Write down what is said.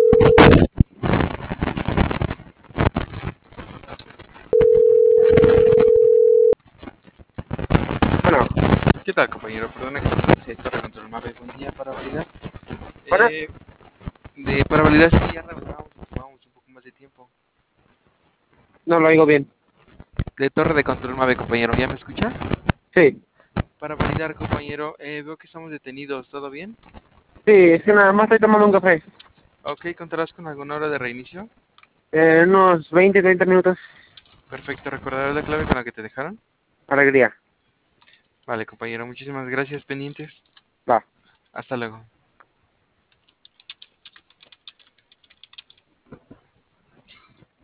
Bueno, ¿Qué tal, compañero? Perdona que te pase Torre Control Mave. Buen día para validar. bueno, Eh, para validar si ya revelamos o tomamos un poco más de tiempo. no lo oigo bien. De Torre de Control Mave, compañero. ¿Ya me escucha? Sí, Para validar, compañero, veo que estamos detenidos. ¿Todo bien? sí, es que nada más estoy tomando un café. Ok, ¿contarás con alguna hora de reinicio? Unos 20, 30 minutos. Perfecto, ¿recordarás la clave con la que te dejaron? Alegría. Vale, compañero, muchísimas gracias, pendientes. Va. Hasta luego.